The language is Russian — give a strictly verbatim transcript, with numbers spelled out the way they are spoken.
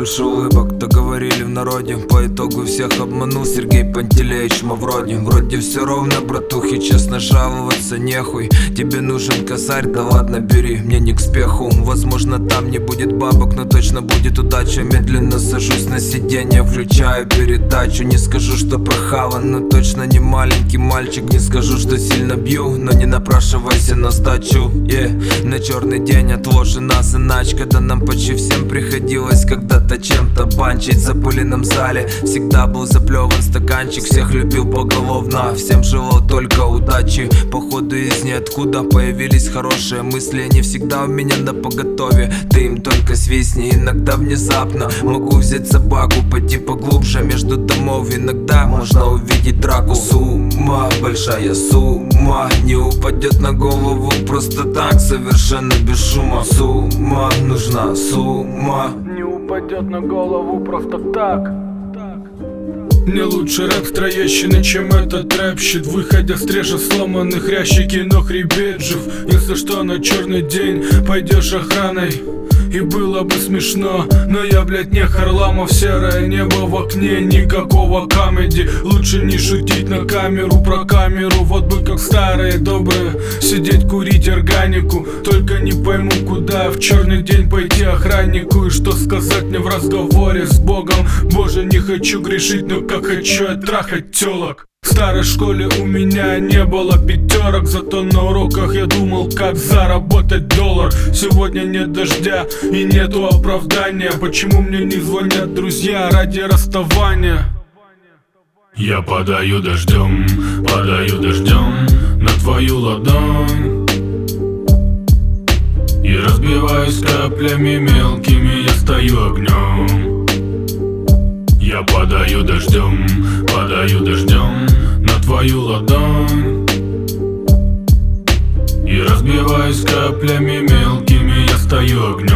больше улыбок, то говорили в народе. По итогу всех обманул Сергей Пантелеич Мавроди. Вроде все ровно, братухи, честно жаловаться нехуй. Тебе нужен косарь, да ладно бери, мне не к спеху. Возможно там не будет бабок, но точно будет удача. Медленно сажусь на сиденье, включаю передачу. Не скажу, что прохаван, но точно не маленький мальчик. Не скажу, что сильно бью, но не напрашивайся на сдачу. yeah. На черный день отложена заначка, да нам почти всем приходилось когда-то чем-то банчить. В запыленном зале всегда был заплеван стаканчик. Всех любил поголовно, всем желал только удачи. Походу из ниоткуда появились хорошие мысли. Они всегда у меня на поготове, ты им только свистни. Иногда внезапно могу взять собаку, пойти поглубже между домов. Иногда можно увидеть драку. Сумма, большая сумма, не упадет на голову просто так, совершенно без шума. Сумма, нужна сумма, не упадет на голову просто так. Не лучше рэп Троещины, чем этот рэп-щит. Выходя с трежа сломанных ящики, но хребет жив. Если что, на черный день пойдешь охраной, и было бы смешно, но я, блядь, не Харламов. Серое небо в окне, никакого камеди. Лучше не шутить на камеру про камеру. Вот бы как старые добрые сидеть курить органику. Только не пойму, куда в черный день пойти охраннику. И что сказать мне в разговоре с Богом. Боже, не хочу грешить, но как хочу я трахать телок. В старой школе у меня не было пятерок, зато на уроках я думал, как заработать доллар. Сегодня нет дождя и нету оправдания. Почему мне не звонят друзья ради расставания? Я подаю дождем, подаю дождем на твою ладонь и разбиваюсь каплями мелкими, я стою огнем. Я подаю дождем, подаю дождем на твою ладонь и разбиваюсь каплями мелкими, я стою огнем.